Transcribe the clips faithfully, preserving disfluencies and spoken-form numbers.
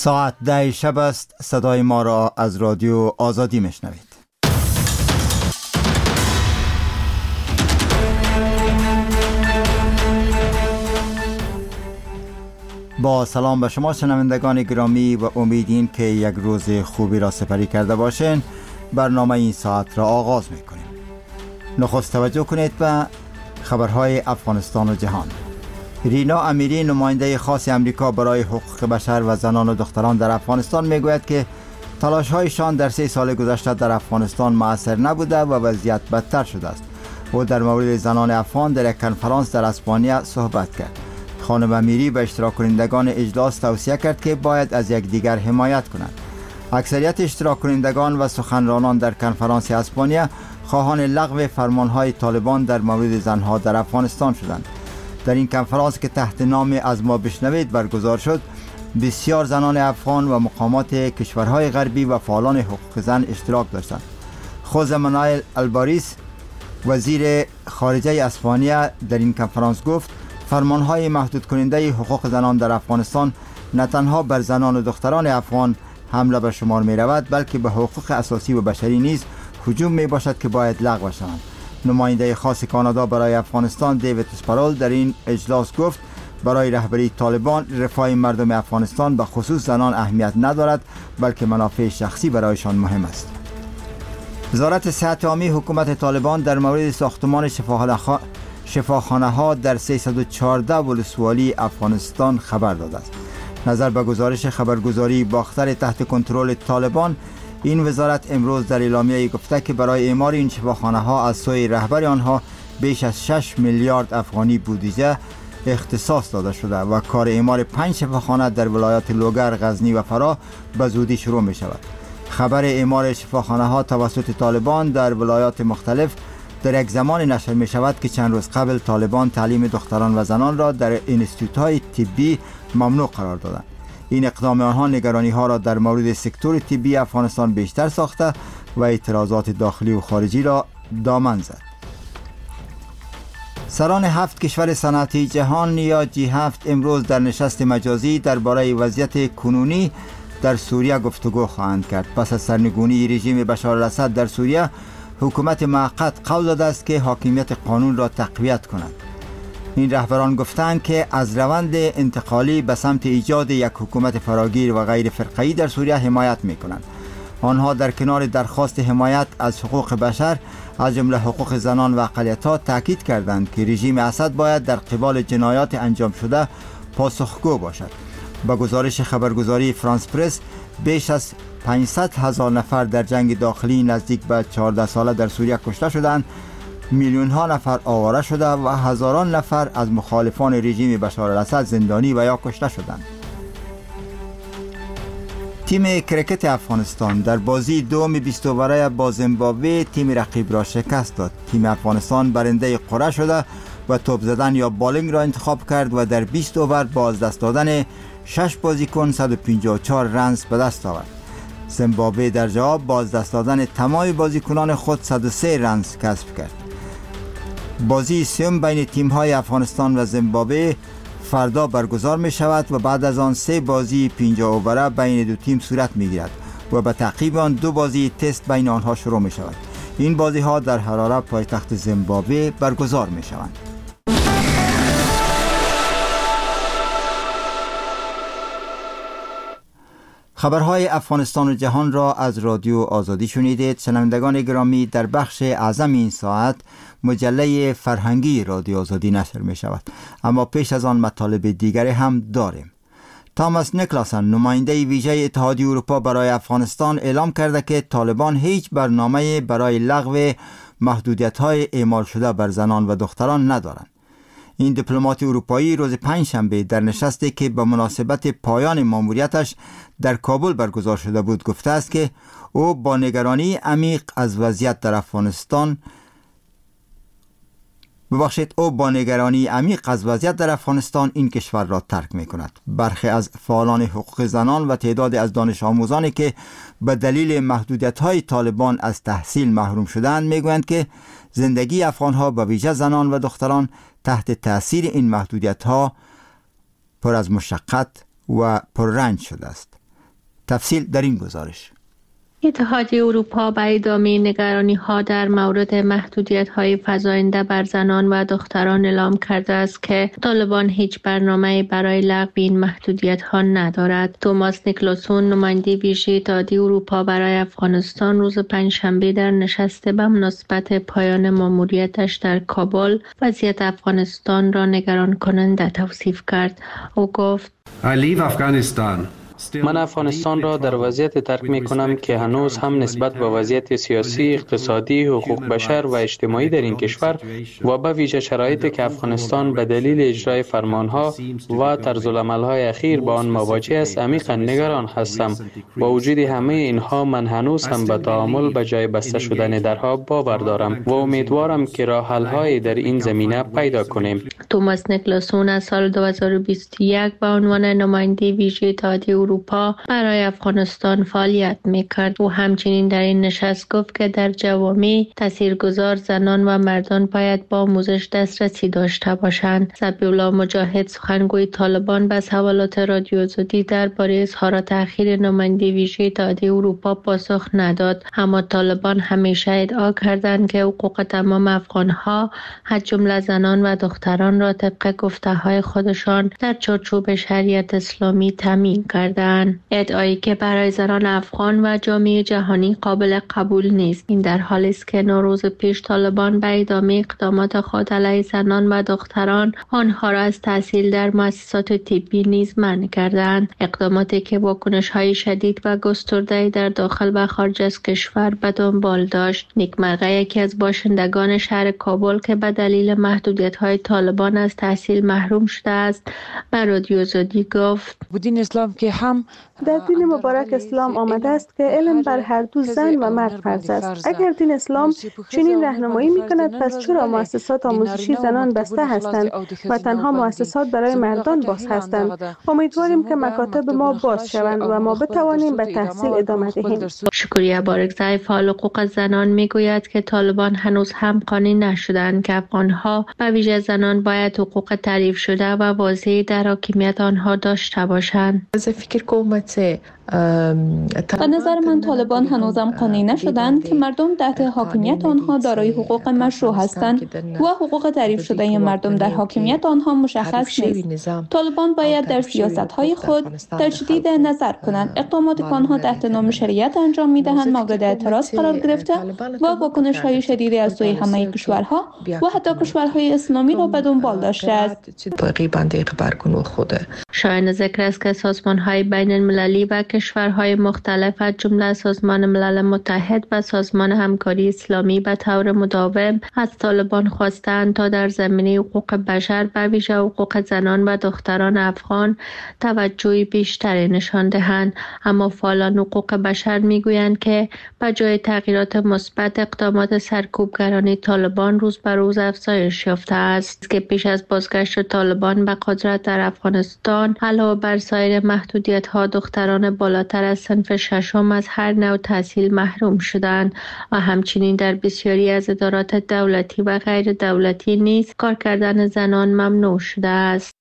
ساعت ده شب است. صدای ما را از رادیو آزادی میشنوید. با سلام به شما شنوندگان گرامی و امیدیم که یک روز خوبی را سپری کرده باشین. برنامه این ساعت را آغاز میکنیم. نخست توجه کنید به خبرهای افغانستان و جهان. رینا امیری، نماینده خاص امریکا برای حقوق بشر و زنان و دختران در افغانستان، میگوید که تلاش‌هایشان در سه سال گذشته در افغانستان مؤثر نبوده و وضعیت بدتر شده است. او در مورد زنان افغان در یک کنفرانس در اسپانیا صحبت کرد. خانم امیری به اشتراک کنندگان اجلاس توصیه کرد که باید از یکدیگر حمایت کنند. اکثریت اشتراک کنندگان و سخنرانان در کنفرانس اسپانیا خواهان لغو فرمانهای طالبان در مورد زنها در افغانستان شدند. در این کنفرانس که تحت نام از ما بشنوید برگزار شد، بسیار زنان افغان و مقامات کشورهای غربی و فعالان حقوق زن اشتراک داشتند. خوزه منایل الباریس، وزیر خارجه اسپانیا، در این کنفرانس گفت فرمانهای محدود کننده حقوق زنان در افغانستان نه تنها بر زنان و دختران افغان حمله به شمار می رود، بلکه به حقوق اساسی و بشری نیز هجوم می باشد که باید لغو شوند. نماینده خاص کانادا برای افغانستان دیوید اسپارول در این اجلاس گفت برای رهبری طالبان رفاه مردم افغانستان به خصوص زنان اهمیت ندارد، بلکه منافع شخصی برایشان مهم است. وزارت صحت عامی حکومت طالبان در مورد ساختمان شفاخانه ها در سیصد و چهارده ولسوالی افغانستان خبر داده است. نظر به گزارش خبرگزاری باختر تحت کنترل طالبان، این وزارت امروز در اعلامیه گفته که برای اعمار این شفاخانه ها از سوی رهبر آنها بیش از شش میلیارد افغانی بودجه اختصاص داده شده و کار اعمار پنج شفاخانه در ولایات لوگر، غزنی و فراه به زودی شروع می شود. خبر اعمار شفاخانه ها توسط طالبان در ولایات مختلف در یک زمان نشر می شود که چند روز قبل طالبان تعلیم دختران و زنان را در انستیتوت‌های طبی ممنوع قرار دادند. این اقدام آنها نگرانی ها را در مورد سکتور طبی افغانستان بیشتر ساخته و اعتراضات داخلی و خارجی را دامن زد. سران هفت کشور صنعتی جهان یا جی هفت امروز در نشست مجازی درباره وضعیت کنونی در سوریه گفتگو خواهند کرد. پس از سرنگونی رژیم بشار الاسد در سوریه، حکومت موقت قول داده است که حاکمیت قانون را تقویت کند. این رهبران گفتند که از روند انتقالی به سمت ایجاد یک حکومت فراگیر و غیر فرقه‌ای در سوریه حمایت می‌کنند. آنها در کنار درخواست حمایت از حقوق بشر از جمله حقوق زنان و اقلیت‌ها تاکید کردند که رژیم اسد باید در قبال جنایات انجام شده پاسخگو باشد. با گزارش خبرگزاری فرانس پرس، بیش از پانصد هزار نفر در جنگ داخلی نزدیک به چهارده ساله در سوریه کشته شدند، میلیون ها نفر آواره شده و هزاران نفر از مخالفان رژیم بشار الاسد زندانی و یا کشته شدند. تیم کرکت افغانستان در بازی دوم بیست اووره با زیمبابوه تیم رقیب را شکست داد. تیم افغانستان برنده قرعه شده و توپ زدن یا بالینگ را انتخاب کرد و در بیست اوور با از دست دادن شش بازیکن صد و پنجاه و چهار رنز به دست آورد. زیمبابوه در جواب با از دست دادن تمام بازیکنان خود صد و سه رنز کسب کرد. بازی سوم بین تیم‌های افغانستان و زیمبابوه فردا برگزار می شود و بعد از آن سه بازی پنجاه اووره بین دو تیم صورت می گیرد و به تعقیب آن دو بازی تست بین آنها شروع می شود. این بازی ها در حراره پایتخت زیمبابوه برگزار می شوند. خبرهای افغانستان و جهان را از رادیو آزادی شنیدید. شنوندگان گرامی، در بخش اعظم این ساعت مجله فرهنگی رادیو آزادی نشر می شود، اما پیش از آن مطالب دیگری هم داریم. تاماس نیکلاسن، نماینده ویژه اتحادیه اروپا برای افغانستان، اعلام کرده که طالبان هیچ برنامه برای لغو محدودیت‌های اعمال شده بر زنان و دختران ندارند. این دیپلمات اروپایی روز پنجشنبه در نشستی که به مناسبت پایان ماموریتش در کابل برگزار شده بود گفته است که او با نگرانی عمیق از وضعیت در افغانستان ببخشید او با نگرانی عمیق از وضعیت در افغانستان این کشور را ترک می کند. برخی از فعالان حقوق زنان و تعدادی از دانش آموزانی که به دلیل محدودیت‌های طالبان از تحصیل محروم شدند میگویند که زندگی افغان‌ها به ویژه زنان و دختران تحت تأثیر این محدودیت‌ها پر از مشقت و پررنج شده است. تفصیل در این گزارش. اتحادیه اروپا به ادامه نگرانی‌ها در مورد محدودیت‌های فزاینده بر زنان و دختران اعلام کرده است که طالبان هیچ برنامه‌ای برای لغو این محدودیت‌ها ندارد. توماس نیکلسون، نماینده ویژه اتحادیه اروپا برای افغانستان، روز پنجشنبه در نشست به مناسبت پایان ماموریتش در کابل وضعیت افغانستان را نگران کننده توصیف کرد. او گفت: I leave Afghanistan. من افغانستان را در وضعیت ترک می کنم که هنوز هم نسبت به وضعیت سیاسی، اقتصادی، حقوق بشر و اجتماعی در این کشور و به ویژه شرایطی که افغانستان به دلیل اجرای فرمانها و طرزالعمل‌های اخیر با آن مواجه است عمیقا نگران هستم. با وجود همه اینها من هنوز هم به تعامل به جای بسته شدن درها باور دارم و امیدوارم که راه حل‌های در این زمینه پیدا کنیم. توماس نیکلسون از سال دو هزار و بیست و یک به عنوان نماینده ویژه اتحادیه اروپا برای افغانستان فعالیت میکرد. او همچنین در این نشست گفت که در جوامع تاثیرگذار زنان و مردان باید با آموزش دسترسی داشته باشند. ذبیح الله مجاهد، سخنگوی طالبان، به سوالات رادیو آزادی درباره اظهارات اخیر نماینده ویژه اتحادیه اروپا پاسخ نداد، اما طالبان همیشه ادعا کردند که حقوق تمام افغانها از جمله زنان و دختران را طبق گفته‌های خودشان در چارچوب شریعت اسلامی تامین کردند. ادعایی که برای زنان افغان و جامعه جهانی قابل قبول نیست. این در حالی است که نو روز پیش طالبان به ادامه اقدامات خود علیه زنان و دختران آنها را از تحصیل در مؤسسات طبی نیز منع کردند. اقداماتی که واکنش‌های شدید و گسترده در داخل و خارج از کشور به دنبال داشت. نیک مرغه، یکی از باشندگان شهر کابل که به دلیل محدودیت‌های طالبان از تحصیل محروم شده است، به رادیو آزادی گفت: دین اسلام که هم در دین مبارک اسلام آمده است که علم بر هر دو زن و مرد فرض است. اگر دین اسلام چنین راهنمایی می‌کند، پس چرا مؤسسات آموزشی زنان بسته هستند و تنها مؤسسات برای مردان باز هستند؟ امیدواریم که مکاتب ما باز شوند و ما بتوانیم به تحصیل ادامه دهیم. شکریه بارکزای، فعال حقوق زنان، میگوید که طالبان هنوز هم قانع نشدند که افغانها به ویژه زنان باید حقوق تعریف شده و واضحی در حاکمیت آنها داشته باشند. فکر کنم به نظر من طالبان هنوزم قانع نشدند که مردم تحت حاکمیت آنها دارای حقوق مشروع هستند و حقوق تعریف شده مردم در حاکمیت آنها مشخص نیست. طالبان باید در سیاست‌های خود تجدید نظر کنند. اقداماتی که آنها تحت نام شریعت انجام می‌دهند مورد اعتراض قرار گرفته و واکنش‌های شدیدی از سوی همه کشورها و حتی کشورهای اسلامی را به دنبال داشته است. شایان ذکر است که سازمان‌های بین‌المللی و کشورهای مختلف از جمله سازمان ملل متحد و سازمان همکاری اسلامی به طور مداوم از طالبان خواستند تا در زمینه حقوق بشر به ویژه حقوق زنان و دختران افغان توجه بیشتری نشان دهند، اما فعالان حقوق بشر میگویند که به جای تغییرات مثبت اقدامات سرکوبگرانه طالبان روز به روز افزایش یافته است که پیش از بازگشت طالبان به قدرت در افغانستان علاوه بر سایر محدودیت‌ها دختران بالاتر از صنف ششم از هر نوع تحصیل محروم شدند و همچنین در بسیاری از ادارات دولتی و غیر دولتی نیز کار کردن زنان ممنوع شده است.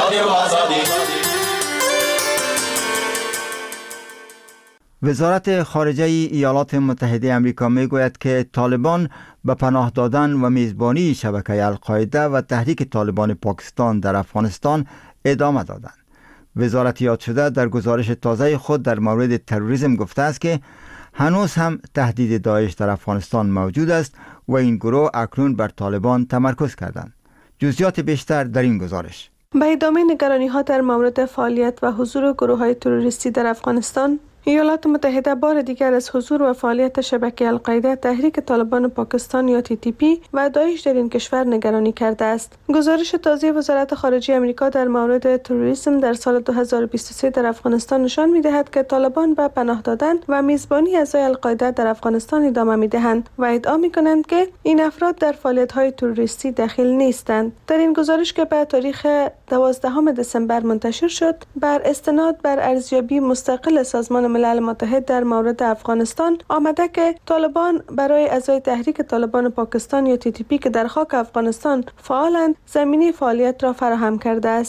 وزارت خارجه ایالات متحده آمریکا میگوید که طالبان به پناه دادن و میزبانی شبکه القاعده و تحریک طالبان پاکستان در افغانستان ادامه دادند. وزارت یاد شده در گزارش تازه خود در مورد تروریسم گفته است که هنوز هم تهدید داعش در افغانستان موجود است و این گروه اکنون بر طالبان تمرکز کردند. جزئیات بیشتر در این گزارش. به ادامه نگرانی‌ها در مورد فعالیت و حضور گروه‌های تروریستی در افغانستان، ایالات متحده بار دیگر از حضور و فعالیت شبکه القاعده، تحریک طالبان پاکستان یا تی تی پی و داعش در این کشور نگرانی کرده است. گزارش تازه وزارت خارجه آمریکا در مورد تروریسم در سال دو هزار و بیست و سه در افغانستان نشان می‌دهد که طالبان به پناه دادن و میزبانی اعضای القاعده در افغانستان ادامه می‌دهند و ادعا می‌کنند که این افراد در فعالیت‌های تروریستی دخیل نیستند. در این گزارش که به تاریخ دوازدهم دسامبر منتشر شد، بر استناد بر ارزیابی مستقل سازمان ملل متحد در مورد افغانستان آمده که طالبان برای اعضای تحریک طالبان پاکستان یا تی تی پی که در خاک افغانستان فعالند زمینه فعالیت را فراهم کرده است.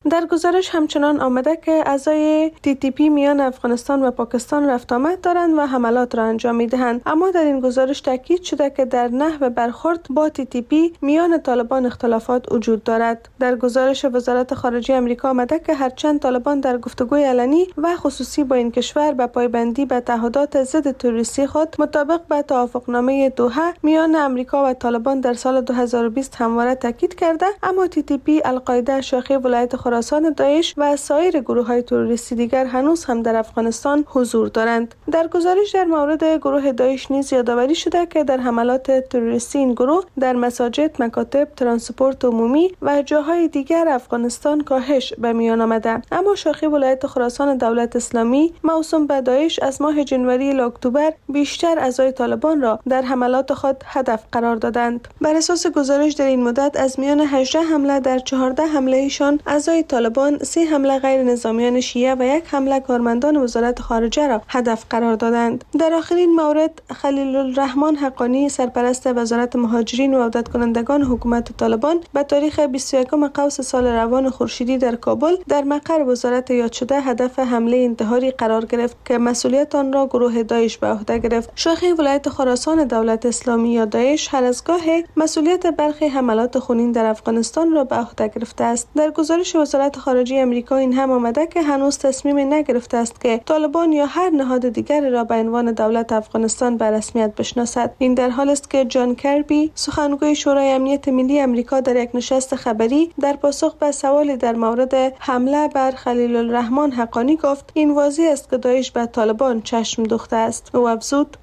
در گزارش همچنان آمده که اعضای تی تی پی میان افغانستان و پاکستان رفت آمد دارند و حملات را انجام می‌دهند، اما در این گزارش تاکید شده که در نحو برخورد با تی تی پی میان طالبان اختلافات وجود دارد. در گزارش وزارت خارجه آمریکا آمده که هرچند طالبان در گفتگوی علنی و خصوصی با این کشور به پایبندی به تعهدات ضد تروریستی خود مطابق به توافقنامه دوحه میان آمریکا و طالبان در سال دو هزار و بیست همواره تاکید کرده، اما تی تی پی، القاعده، شاخه ولایت خراسان داعش و سایر گروه‌های تروریستی دیگر هنوز هم در افغانستان حضور دارند. در گزارش در مورد گروه داعش نیز یادآوری شده که در حملات تروریستی این گروه در مساجد، مکاتب، ترانسپورت عمومی و جاهای دیگر افغانستان کاهش به میان آمده، اما شاخه ولایت خراسان دولت اسلامی موسوم به داعش از ماه جنوری الی اکتبر بیشتر اعضای طالبان را در حملات خود هدف قرار دادند. بر اساس گزارش در این مدت از میان هجده حمله در چهارده حمله ایشان اعضای طالبان، سه حمله غیر نظامیان شیعه و یک حمله کارمندان وزارت خارجه را هدف قرار دادند. در آخرین مورد خلیل الرحمن حقانی، سرپرست وزارت مهاجرین و عودت کنندگان حکومت طالبان، به تاریخ بیست و یکم قوس سال روان خورشیدی در کابل در مقر وزارت یاد شده هدف حمله انتحاری قرار گرفت که مسئولیت آن را گروه داعش به عهده گرفت. شاخه ولایت خراسان دولت اسلامی یا داعش هر از گاهی مسئولیت برخی حملات خونین در افغانستان را به عهده گرفته است. در گزارش وزارت خارجه آمریکا این هم آمده که هنوز تصمیم نگرفته است که طالبان یا هر نهاد دیگر را به عنوان دولت افغانستان به رسمیت بشناسد. این در حالی است که جان کربی، سخنگوی شورای امنیت ملی آمریکا، در یک نشست خبری در پاسخ به سوالی در مورد حمله بر خلیل الرحمن حقانی گفت این واضح است که داعش به طالبان چشم دوخته است. او افزود: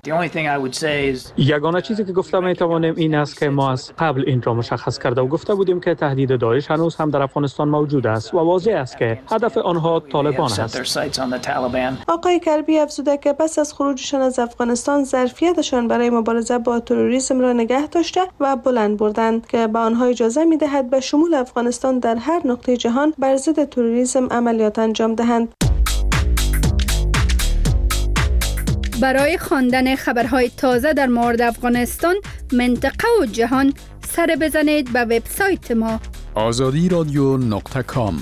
یگانه چیزی که گفتم میتوانیم این است که ما از قبل این را مشخص کرده و گفته بودیم که تهدید داعش هنوز هم در افغانستان موجود است و واضح است که هدف آنها طالبان است. آقای کربی افزوده که پس از خروجشان از افغانستان ظرفیتشان برای مبارزه با تروریسم را نگه داشته و بلند بردند که به آنها اجازه می‌دهد به شمول افغانستان در هر نقطه جهان بر ضد تروریسم عملیات انجام دهند. برای خواندن خبرهای تازه در مورد افغانستان، منطقه و جهان، سر بزنید به وبسایت ما آزادی رادیو نقطه کام.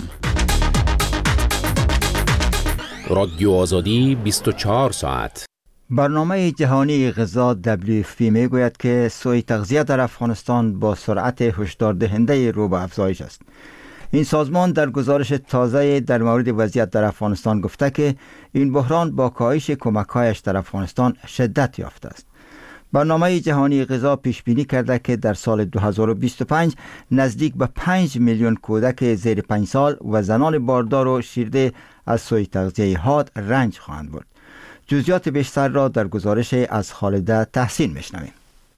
رادیو آزادی بیست و چهار ساعت. برنامه جهانی غذا دبلیو اف پی می گوید که سوء تغذیه در افغانستان با سرعت هشدار دهنده رو به افزایش است. این سازمان در گزارش تازه در مورد وضعیت در افغانستان گفته که این بحران با کاهش کمک‌هایش در افغانستان شدت یافته است. برنامه جهانی غذا پیش بینی کرده که در سال دو هزار و بیست و پنج نزدیک به پنج میلیون کودک زیر پنج سال و زنان باردار و شیرده از سوء تغذیه حاد رنج خواهند برد. جزئیات بیشتر را در گزارش از خالده تحسین میشنویم.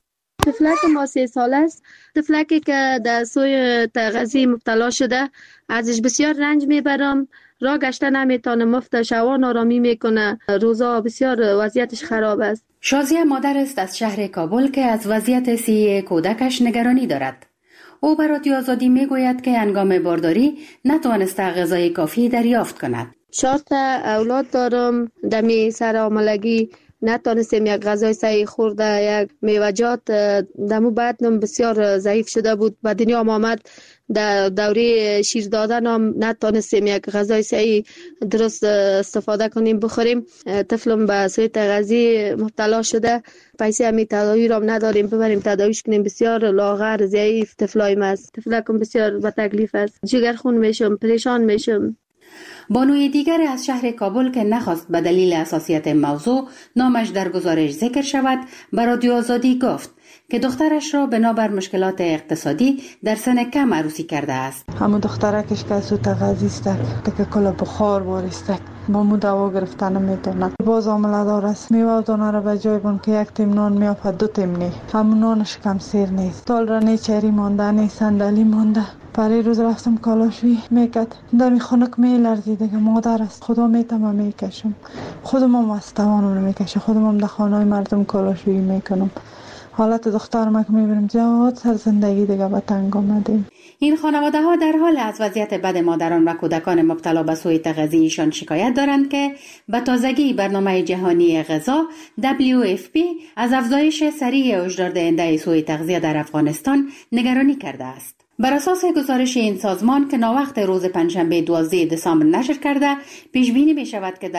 طفلک ما سه ساله است. طفلکی که در سوء تغذیه مبتلا شده، ازش بسیار رنج میبرم. راه گشته نمیتونه، مفت شوان آرامی میکنه. روزا بسیار وضعیتش خراب است. شازیه مادر است از شهر کابل که از وضعیت صحی کودکش نگرانی دارد. او به رادیو آزادی میگوید که هنگام بارداری نتوانسته غذای کافی دریافت کند. چهار تا اولاد دارم. دمی سر آملگی نتونستیم یک غذای صحیح خورده. یک میوجات دمو بعدم بسیار ضعیف شده بود. به دنیا آمد در دوره شیر دادن هم نتونستیم یک غذای صحیح درست استفاده کنیم بخوریم. طفلم به سوء تغذیه مبتلا شده. پیسه همی تداوی را نداریم ببریم تداویش کنیم. بسیار لاغر ضعیف طفلای ما است. طفلکم بسیار به تکلیف است. جگرخون میشم، پریشان میشم. بانوی دیگر از شهر کابل که نخواست به دلیل حساسیت موضوع نامش در گزارش ذکر شود، به رادیو آزادی گفت که دخترش را بنابر مشکلات اقتصادی در سن کم عروسی کرده است. همون دخترکش که سوء تغذیه است، که کلا بخار بارست، با مو دوا گرفتن نمیتونه. باز عامله دار است. میوه و دانه را به جای بون که یک تیم نان میافد دو تیم نی. همون نانش کم سیر نیست. تال را نی چری مانده، نی صندلی مانده. برای روز رفتم کالاشوی میکرد. دمی خنک میلرزیده که مادر است. خدا میتم میکشم. خودم هم از توانم نمیکشه. خودم هم در خانه مردم کالاشوی میکنم. حالت دخترم که میبینم جواد سر زندگی دیگه به تنگ آمدیم. این خانواده ها در حال از وضعیت بد مادران و کودکان مبتلا به سوء تغذیه‌شان شکایت دارند که به تازگی برنامه جهانی غذا دبلیو اف پی از افزایش سریع هشدار دهنده سوء تغذیه در افغانستان نگرانی کرده است. بر اساس گزارش این سازمان که ناوقت روز پنجشنبه دوازده دسامبر نشر کرده، پیش بینی می شود که در